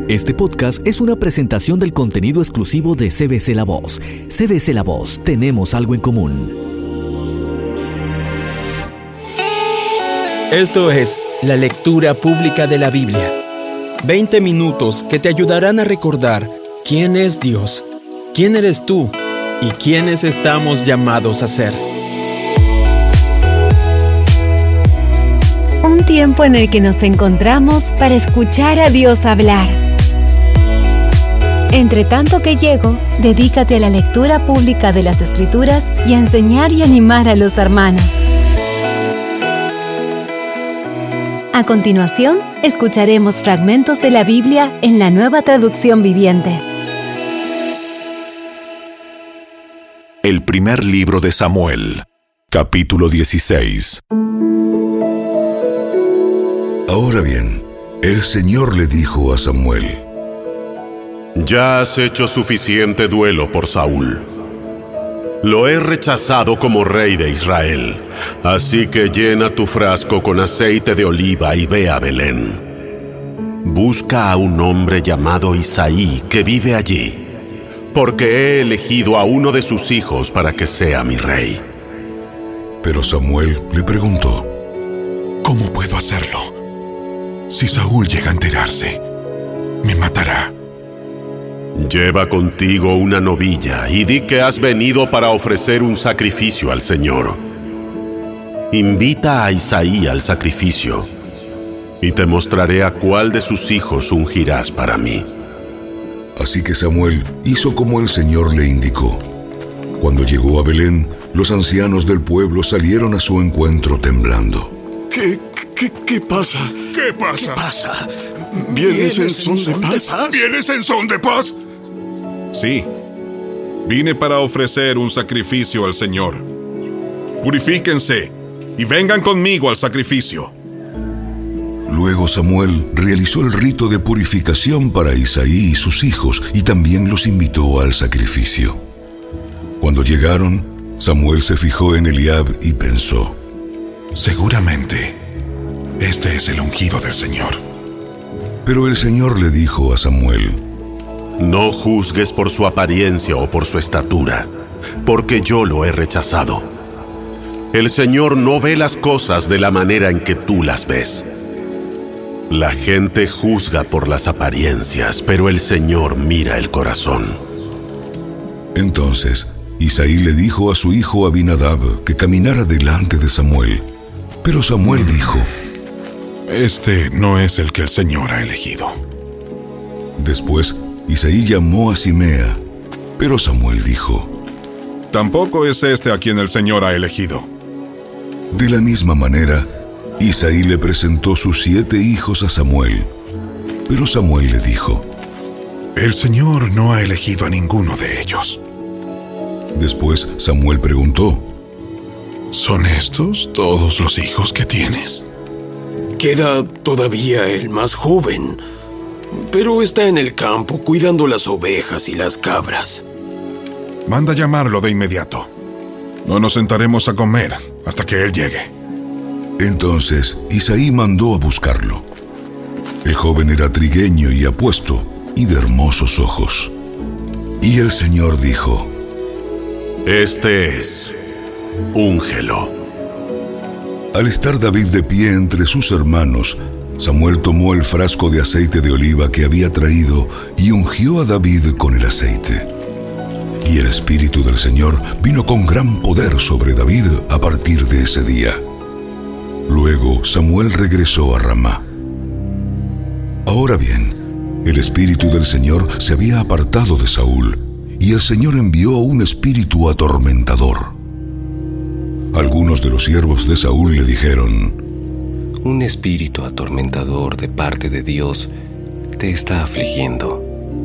Este podcast es una presentación del contenido exclusivo de CBC La Voz. CBC La Voz, tenemos algo en común. Esto es la lectura pública de la Biblia. 20 minutos que te ayudarán a recordar quién es Dios, quién eres tú y quiénes estamos llamados a ser. Un tiempo en el que nos encontramos para escuchar a Dios hablar. Entre tanto que llego, dedícate a la lectura pública de las Escrituras y a enseñar y animar a los hermanos. A continuación, escucharemos fragmentos de la Biblia en la Nueva Traducción Viviente. El primer libro de Samuel, capítulo 16. Ahora bien, el Señor le dijo a Samuel: Ya has hecho suficiente duelo por Saúl. Lo he rechazado como rey de Israel, así que llena tu frasco con aceite de oliva y ve a Belén. Busca a un hombre llamado Isaí que vive allí, porque he elegido a uno de sus hijos para que sea mi rey. Pero Samuel le preguntó: ¿Cómo puedo hacerlo? Si Saúl llega a enterarse, me matará. Lleva contigo una novilla y di que has venido para ofrecer un sacrificio al Señor. Invita a Isaí al sacrificio, y te mostraré a cuál de sus hijos ungirás para mí. Así que Samuel hizo como el Señor le indicó. Cuando llegó a Belén, los ancianos del pueblo salieron a su encuentro temblando. ¿Qué pasa? ¿Qué pasa? ¿Qué pasa? ¿Vienes en son de paz? ¿Vienes en son de paz? Sí, vine para ofrecer un sacrificio al Señor. Purifíquense y vengan conmigo al sacrificio. Luego Samuel realizó el rito de purificación para Isaí y sus hijos y también los invitó al sacrificio. Cuando llegaron, Samuel se fijó en Eliab y pensó: seguramente, este es el ungido del Señor. Pero el Señor le dijo a Samuel: No juzgues por su apariencia o por su estatura, porque yo lo he rechazado. El Señor no ve las cosas de la manera en que tú las ves. La gente juzga por las apariencias, pero el Señor mira el corazón. Entonces Isaí le dijo a su hijo Abinadab que caminara delante de Samuel. Pero Samuel dijo: Este no es el que el Señor ha elegido. Después Isaí llamó a Simea, pero Samuel dijo: Tampoco es este a quien el Señor ha elegido. De la misma manera, Isaí le presentó sus 7 hijos a Samuel. Pero Samuel le dijo: El Señor no ha elegido a ninguno de ellos. Después Samuel preguntó: ¿Son estos todos los hijos que tienes? Queda todavía el más joven, pero está en el campo cuidando las ovejas y las cabras. Manda llamarlo de inmediato. No nos sentaremos a comer hasta que él llegue. Entonces Isaí mandó a buscarlo. El joven era trigueño y apuesto, y de hermosos ojos. Y el Señor dijo: Este es, úngelo. Al estar David de pie entre sus hermanos, Samuel tomó el frasco de aceite de oliva que había traído y ungió a David con el aceite. Y el Espíritu del Señor vino con gran poder sobre David a partir de ese día. Luego Samuel regresó a Ramá. Ahora bien, el Espíritu del Señor se había apartado de Saúl, y el Señor envió un espíritu atormentador. Algunos de los siervos de Saúl le dijeron: Un espíritu atormentador de parte de Dios te está afligiendo.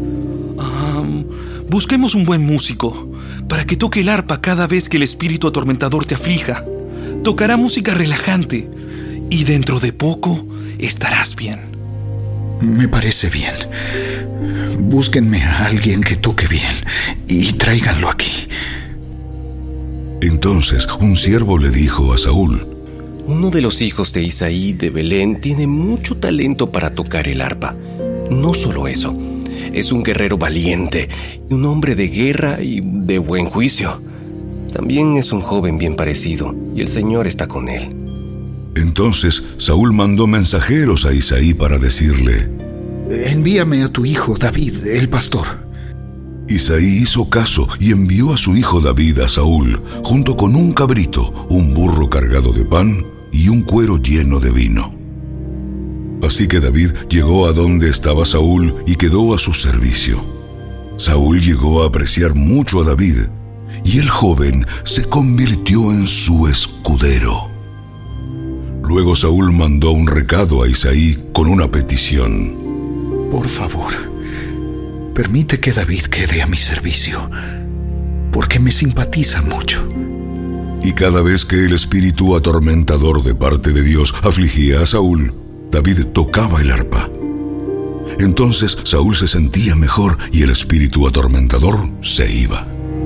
Busquemos un buen músico para que toque el arpa cada vez que el espíritu atormentador te aflija. Tocará música relajante y dentro de poco estarás bien. Me parece bien. Búsquenme a alguien que toque bien y tráiganlo aquí. Entonces un siervo le dijo a Saúl: Uno de los hijos de Isaí de Belén tiene mucho talento para tocar el arpa. No solo eso, es un guerrero valiente, y un hombre de guerra y de buen juicio. También es un joven bien parecido, y el Señor está con él. Entonces Saúl mandó mensajeros a Isaí para decirle: envíame a tu hijo David, el pastor. Isaí hizo caso y envió a su hijo David a Saúl, junto con un cabrito, un burro cargado de pan y un cuero lleno de vino. Así que David llegó a donde estaba Saúl y quedó a su servicio. Saúl llegó a apreciar mucho a David, y el joven se convirtió en su escudero. Luego Saúl mandó un recado a Isaí con una petición: por favor, permite que David quede a mi servicio, porque me simpatiza mucho. Y cada vez que el espíritu atormentador de parte de Dios afligía a Saúl, David tocaba el arpa. Entonces Saúl se sentía mejor y el espíritu atormentador se iba.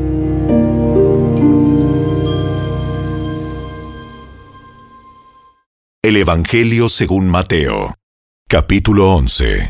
El Evangelio según Mateo, capítulo 11.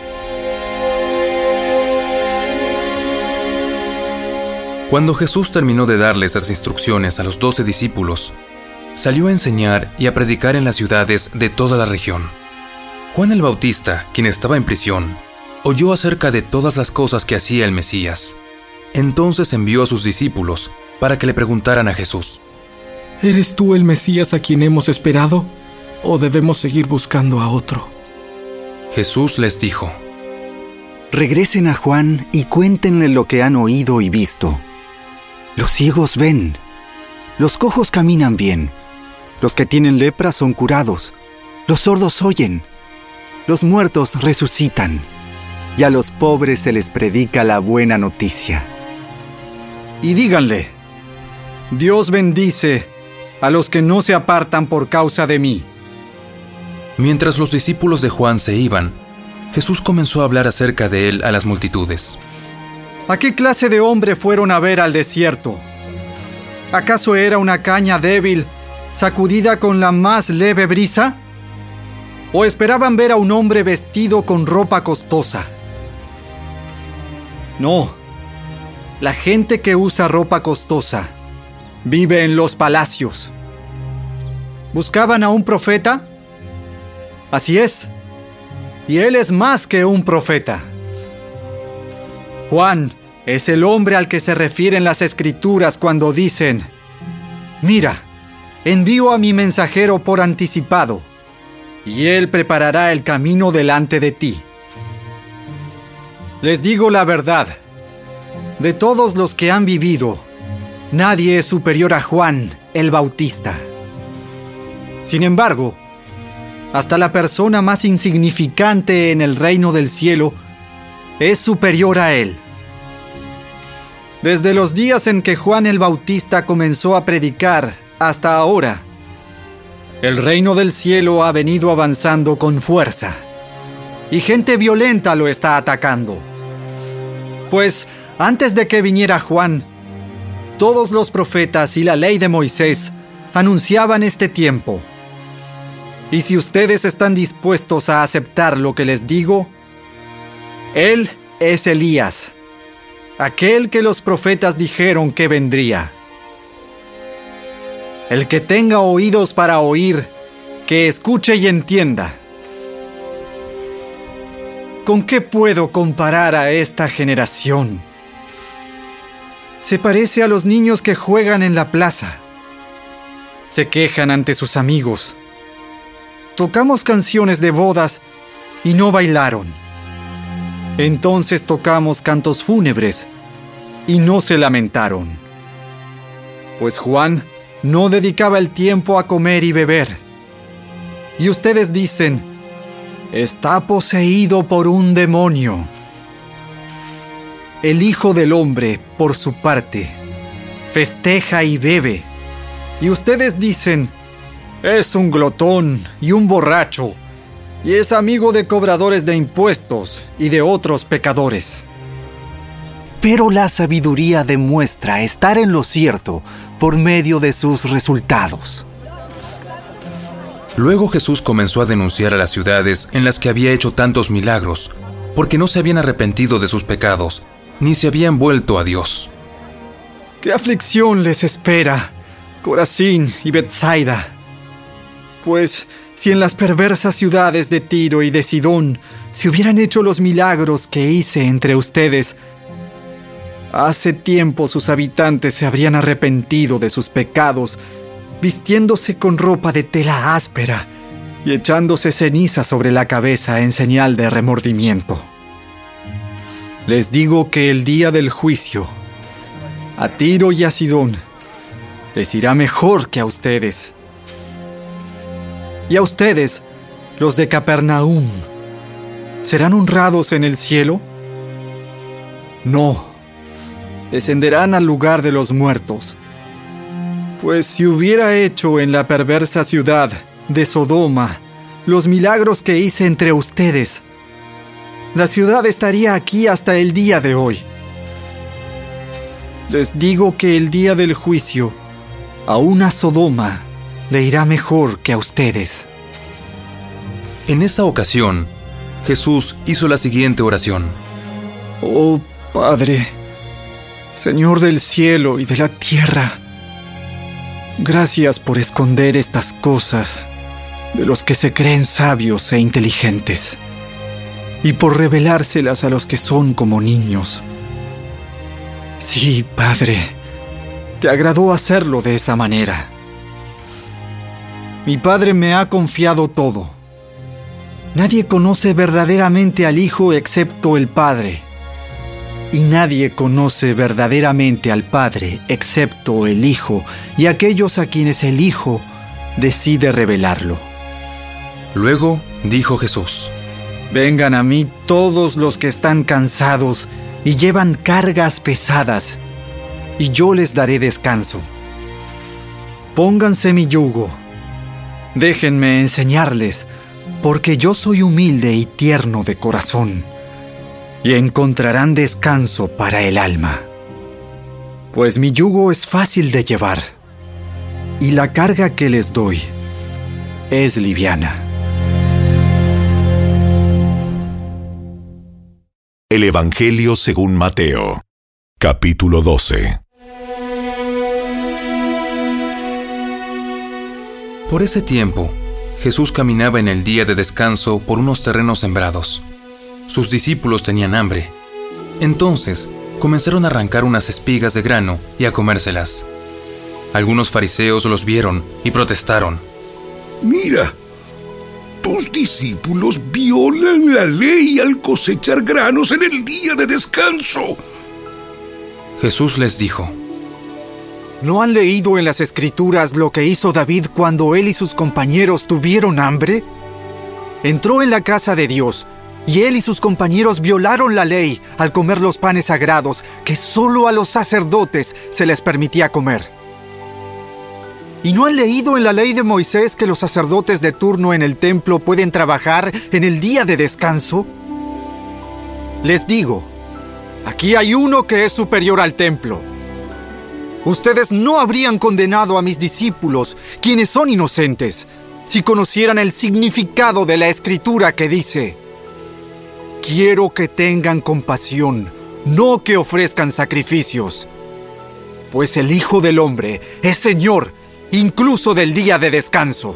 Cuando Jesús terminó de darles las instrucciones a los 12 discípulos, salió a enseñar y a predicar en las ciudades de toda la región. Juan el Bautista, quien estaba en prisión, oyó acerca de todas las cosas que hacía el Mesías. Entonces envió a sus discípulos para que le preguntaran a Jesús: ¿eres tú el Mesías a quien hemos esperado, o debemos seguir buscando a otro? Jesús les dijo: regresen a Juan y cuéntenle lo que han oído y visto. Los ciegos ven, los cojos caminan bien, los que tienen lepra son curados, los sordos oyen, los muertos resucitan, y a los pobres se les predica la buena noticia. Y díganle: Dios bendice a los que no se apartan por causa de mí. Mientras los discípulos de Juan se iban, Jesús comenzó a hablar acerca de él a las multitudes. ¿A qué clase de hombre fueron a ver al desierto? ¿Acaso era una caña débil, sacudida con la más leve brisa? ¿O esperaban ver a un hombre vestido con ropa costosa? No, la gente que usa ropa costosa vive en los palacios. ¿Buscaban a un profeta? Así es, y él es más que un profeta. Juan es el hombre al que se refieren las Escrituras cuando dicen: mira, envío a mi mensajero por anticipado, y él preparará el camino delante de ti. Les digo la verdad, de todos los que han vivido, nadie es superior a Juan el Bautista. Sin embargo, hasta la persona más insignificante en el reino del cielo es superior a él. Desde los días en que Juan el Bautista comenzó a predicar hasta ahora, el reino del cielo ha venido avanzando con fuerza, y gente violenta lo está atacando. Pues antes de que viniera Juan, todos los profetas y la ley de Moisés anunciaban este tiempo. Y si ustedes están dispuestos a aceptar lo que les digo, él es Elías, aquel que los profetas dijeron que vendría. El que tenga oídos para oír, que escuche y entienda. ¿Con qué puedo comparar a esta generación? Se parece a los niños que juegan en la plaza. Se quejan ante sus amigos. Tocamos canciones de bodas y no bailaron. Entonces tocamos cantos fúnebres y no se lamentaron. Pues Juan no dedicaba el tiempo a comer y beber. Y ustedes dicen: está poseído por un demonio. El Hijo del Hombre, por su parte, festeja y bebe. Y ustedes dicen: es un glotón y un borracho, y es amigo de cobradores de impuestos y de otros pecadores. Pero la sabiduría demuestra estar en lo cierto por medio de sus resultados. Luego Jesús comenzó a denunciar a las ciudades en las que había hecho tantos milagros, porque no se habían arrepentido de sus pecados, ni se habían vuelto a Dios. ¿Qué aflicción les espera, Corazín y Betsaida? Pues si en las perversas ciudades de Tiro y de Sidón se hubieran hecho los milagros que hice entre ustedes, hace tiempo sus habitantes se habrían arrepentido de sus pecados, vistiéndose con ropa de tela áspera y echándose ceniza sobre la cabeza en señal de remordimiento. Les digo que el día del juicio, a Tiro y a Sidón les irá mejor que a ustedes. Y a ustedes, los de Capernaum, ¿serán honrados en el cielo? No, descenderán al lugar de los muertos. Pues si hubiera hecho en la perversa ciudad de Sodoma los milagros que hice entre ustedes, la ciudad estaría aquí hasta el día de hoy. Les digo que el día del juicio, aún a Sodoma le irá mejor que a ustedes. En esa ocasión, Jesús hizo la siguiente oración. Oh Padre, Señor del cielo y de la tierra, gracias por esconder estas cosas de los que se creen sabios e inteligentes, y por revelárselas a los que son como niños. Sí, Padre, te agradó hacerlo de esa manera. Mi Padre me ha confiado todo. Nadie conoce verdaderamente al Hijo excepto el Padre, y nadie conoce verdaderamente al Padre excepto el Hijo y aquellos a quienes el Hijo decide revelarlo. Luego dijo Jesús: Vengan a mí todos los que están cansados y llevan cargas pesadas, y yo les daré descanso. Pónganse mi yugo. Déjenme enseñarles, porque yo soy humilde y tierno de corazón, y encontrarán descanso para el alma. Pues mi yugo es fácil de llevar, y la carga que les doy es liviana. El Evangelio según Mateo, capítulo 12. Por ese tiempo, Jesús caminaba en el día de descanso por unos terrenos sembrados. Sus discípulos tenían hambre. Entonces, comenzaron a arrancar unas espigas de grano y a comérselas. Algunos fariseos los vieron y protestaron. Mira, tus discípulos violan la ley al cosechar granos en el día de descanso. Jesús les dijo: ¿No han leído en las Escrituras lo que hizo David cuando él y sus compañeros tuvieron hambre? Entró en la casa de Dios, y él y sus compañeros violaron la ley al comer los panes sagrados que solo a los sacerdotes se les permitía comer. ¿Y no han leído en la ley de Moisés que los sacerdotes de turno en el templo pueden trabajar en el día de descanso? Les digo, aquí hay uno que es superior al templo. Ustedes no habrían condenado a mis discípulos, quienes son inocentes, si conocieran el significado de la Escritura que dice: quiero que tengan compasión, no que ofrezcan sacrificios. Pues el Hijo del Hombre es Señor, incluso del día de descanso.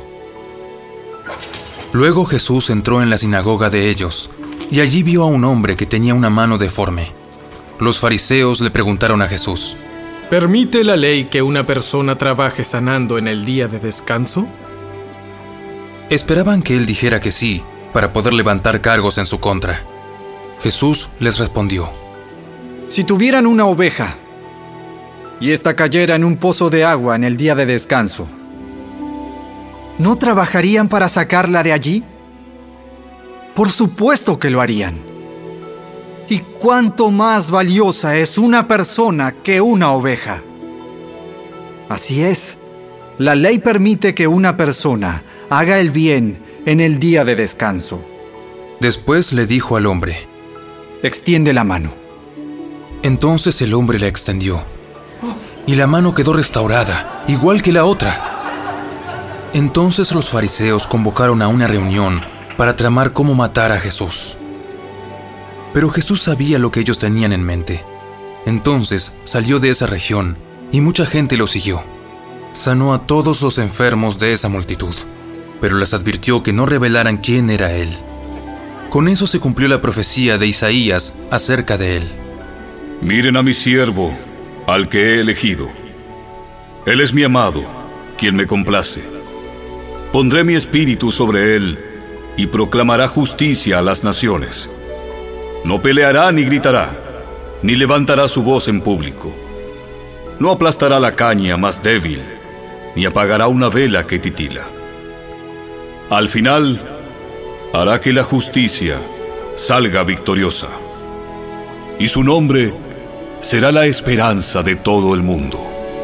Luego Jesús entró en la sinagoga de ellos, y allí vio a un hombre que tenía una mano deforme. Los fariseos le preguntaron a Jesús: ¿permite la ley que una persona trabaje sanando en el día de descanso? Esperaban que él dijera que sí, para poder levantar cargos en su contra. Jesús les respondió: si tuvieran una oveja, y ésta cayera en un pozo de agua en el día de descanso, ¿no trabajarían para sacarla de allí? Por supuesto que lo harían. ¿Y cuánto más valiosa es una persona que una oveja? Así es, la ley permite que una persona haga el bien en el día de descanso. Después le dijo al hombre: extiende la mano. Entonces el hombre la extendió, y la mano quedó restaurada, igual que la otra. Entonces los fariseos convocaron a una reunión para tramar cómo matar a Jesús. Pero Jesús sabía lo que ellos tenían en mente. Entonces salió de esa región y mucha gente lo siguió. Sanó a todos los enfermos de esa multitud, pero les advirtió que no revelaran quién era Él. Con eso se cumplió la profecía de Isaías acerca de Él. Miren a mi siervo, al que he elegido. Él es mi amado, quien me complace. Pondré mi espíritu sobre él y proclamará justicia a las naciones. No peleará ni gritará, ni levantará su voz en público. No aplastará la caña más débil, ni apagará una vela que titila. Al final, hará que la justicia salga victoriosa, y su nombre será la esperanza de todo el mundo.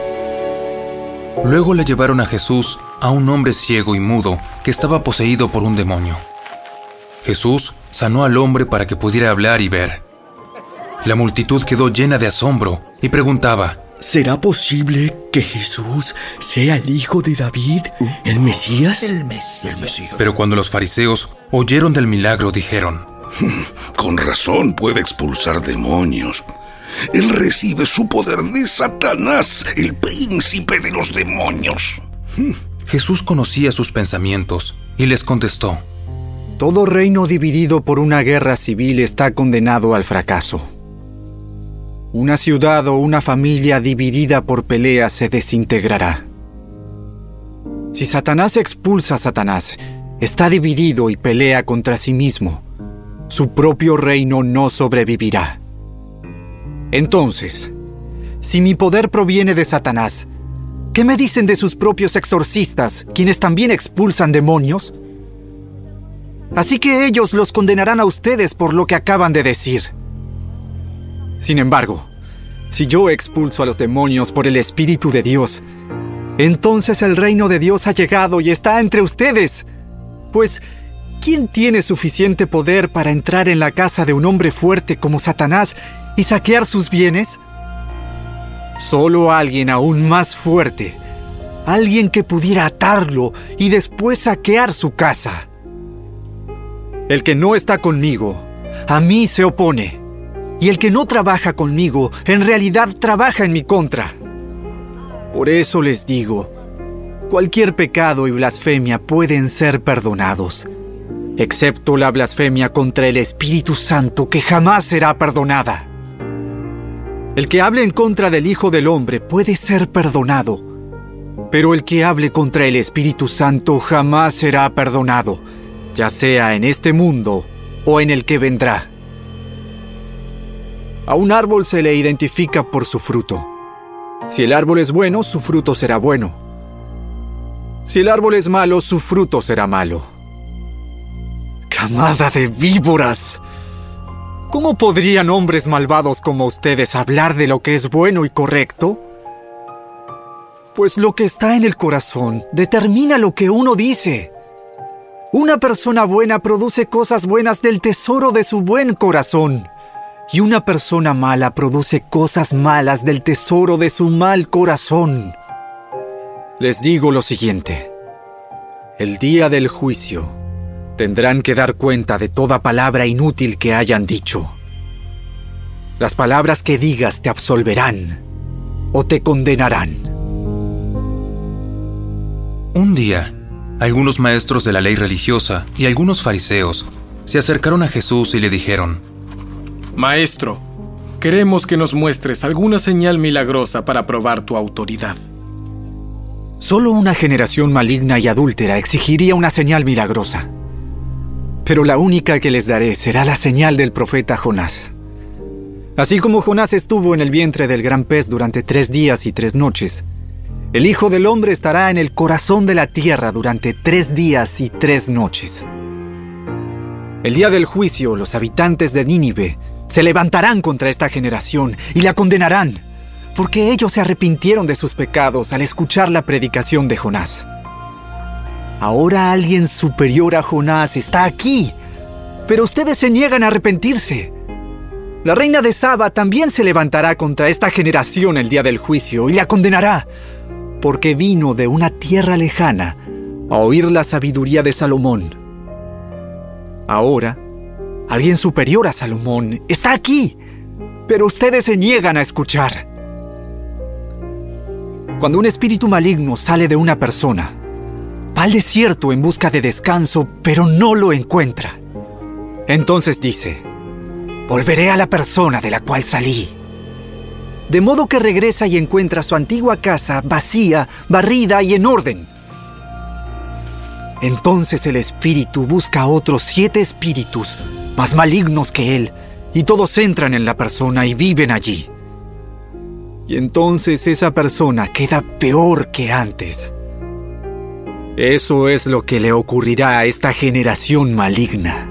Luego le llevaron a Jesús a un hombre ciego y mudo que estaba poseído por un demonio. Jesús sanó al hombre para que pudiera hablar y ver. La multitud quedó llena de asombro y preguntaba: ¿será posible que Jesús sea el hijo de David, el Mesías? El Mesías. Pero cuando los fariseos oyeron del milagro, dijeron: con razón puede expulsar demonios. Él recibe su poder de Satanás, el príncipe de los demonios. Jesús conocía sus pensamientos y les contestó: todo reino dividido por una guerra civil está condenado al fracaso. Una ciudad o una familia dividida por peleas se desintegrará. Si Satanás expulsa a Satanás, está dividido y pelea contra sí mismo. Su propio reino no sobrevivirá. Entonces, si mi poder proviene de Satanás, ¿qué me dicen de sus propios exorcistas, quienes también expulsan demonios? Así que ellos los condenarán a ustedes por lo que acaban de decir. Sin embargo, si yo expulso a los demonios por el Espíritu de Dios, entonces el reino de Dios ha llegado y está entre ustedes. Pues, ¿quién tiene suficiente poder para entrar en la casa de un hombre fuerte como Satanás y saquear sus bienes? Solo alguien aún más fuerte, alguien que pudiera atarlo y después saquear su casa. El que no está conmigo, a mí se opone. Y el que no trabaja conmigo, en realidad trabaja en mi contra. Por eso les digo, cualquier pecado y blasfemia pueden ser perdonados, excepto la blasfemia contra el Espíritu Santo, que jamás será perdonada. El que hable en contra del Hijo del Hombre puede ser perdonado, pero el que hable contra el Espíritu Santo jamás será perdonado, ya sea en este mundo o en el que vendrá. A un árbol se le identifica por su fruto. Si el árbol es bueno, su fruto será bueno. Si el árbol es malo, su fruto será malo. ¡Camada de víboras! ¿Cómo podrían hombres malvados como ustedes hablar de lo que es bueno y correcto? Pues lo que está en el corazón determina lo que uno dice. Una persona buena produce cosas buenas del tesoro de su buen corazón. Y una persona mala produce cosas malas del tesoro de su mal corazón. Les digo lo siguiente: el día del juicio tendrán que dar cuenta de toda palabra inútil que hayan dicho. Las palabras que digas te absolverán o te condenarán. Un día, algunos maestros de la ley religiosa y algunos fariseos se acercaron a Jesús y le dijeron: Maestro, queremos que nos muestres alguna señal milagrosa para probar tu autoridad. Solo una generación maligna y adúltera exigiría una señal milagrosa. Pero la única que les daré será la señal del profeta Jonás. Así como Jonás estuvo en el vientre del gran pez durante 3 días y 3 noches, el Hijo del Hombre estará en el corazón de la tierra durante 3 días y 3 noches. El día del juicio, los habitantes de Nínive se levantarán contra esta generación y la condenarán, porque ellos se arrepintieron de sus pecados al escuchar la predicación de Jonás. Ahora alguien superior a Jonás está aquí, pero ustedes se niegan a arrepentirse. La reina de Saba también se levantará contra esta generación el día del juicio y la condenará, porque vino de una tierra lejana a oír la sabiduría de Salomón. Ahora, Alguien superior a Salomón está aquí, pero ustedes se niegan a escuchar. Cuando un espíritu maligno sale de una persona, va al desierto en busca de descanso, pero no lo encuentra. Entonces dice: volveré a la persona de la cual salí. De modo que regresa y encuentra su antigua casa vacía, barrida y en orden. Entonces el espíritu busca a otros 7 espíritus más malignos que él, y todos entran en la persona y viven allí. Y entonces esa persona queda peor que antes. Eso es lo que le ocurrirá a esta generación maligna.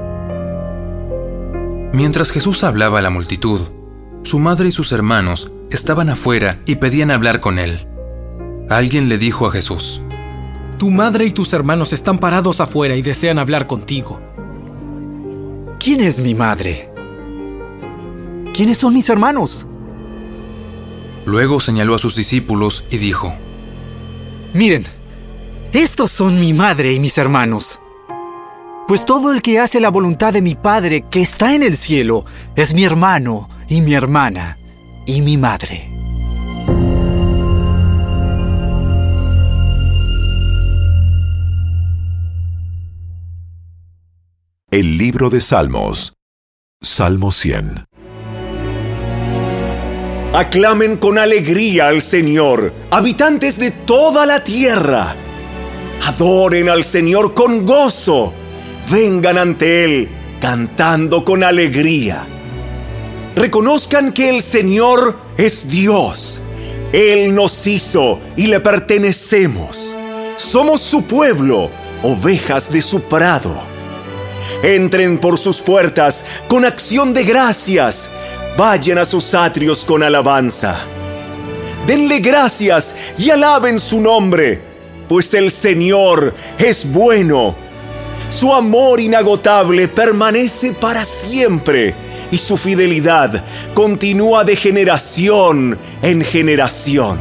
Mientras Jesús hablaba a la multitud, su madre y sus hermanos estaban afuera y pedían hablar con él. Alguien le dijo a Jesús: Tu madre y tus hermanos están parados afuera y desean hablar contigo. ¿Quién es mi madre? ¿Quiénes son mis hermanos? Luego señaló a sus discípulos y dijo: Miren, estos son mi madre y mis hermanos. Pues todo el que hace la voluntad de mi Padre que está en el cielo es mi hermano y mi hermana y mi madre. El libro de Salmos. Salmo 100. Aclamen con alegría al Señor, habitantes de toda la tierra. Adoren al Señor con gozo. Vengan ante Él cantando con alegría. Reconozcan que el Señor es Dios. Él nos hizo y le pertenecemos. Somos su pueblo, ovejas de su prado. Entren por sus puertas con acción de gracias. Vayan a sus atrios con alabanza. Denle gracias y alaben su nombre, pues el Señor es bueno. Su amor inagotable permanece para siempre, y su fidelidad continúa de generación en generación.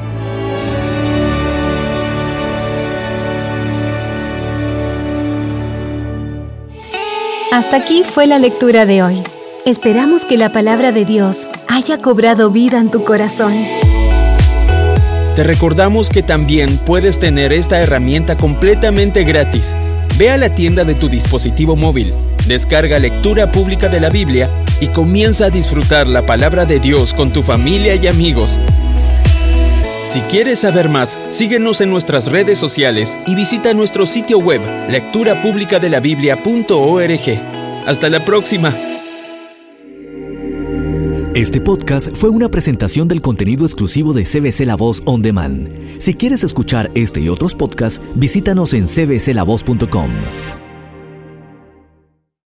Hasta aquí fue la lectura de hoy. Esperamos que la palabra de Dios haya cobrado vida en tu corazón. Te recordamos que también puedes tener esta herramienta completamente gratis. Ve a la tienda de tu dispositivo móvil, descarga Lectura Pública de la Biblia y comienza a disfrutar la palabra de Dios con tu familia y amigos. Si quieres saber más, síguenos en nuestras redes sociales y visita nuestro sitio web, lecturapublicadelabiblia.org. Hasta la próxima. Este podcast fue una presentación del contenido exclusivo de CBC La Voz On Demand. Si quieres escuchar este y otros podcasts, visítanos en cbclavoz.com.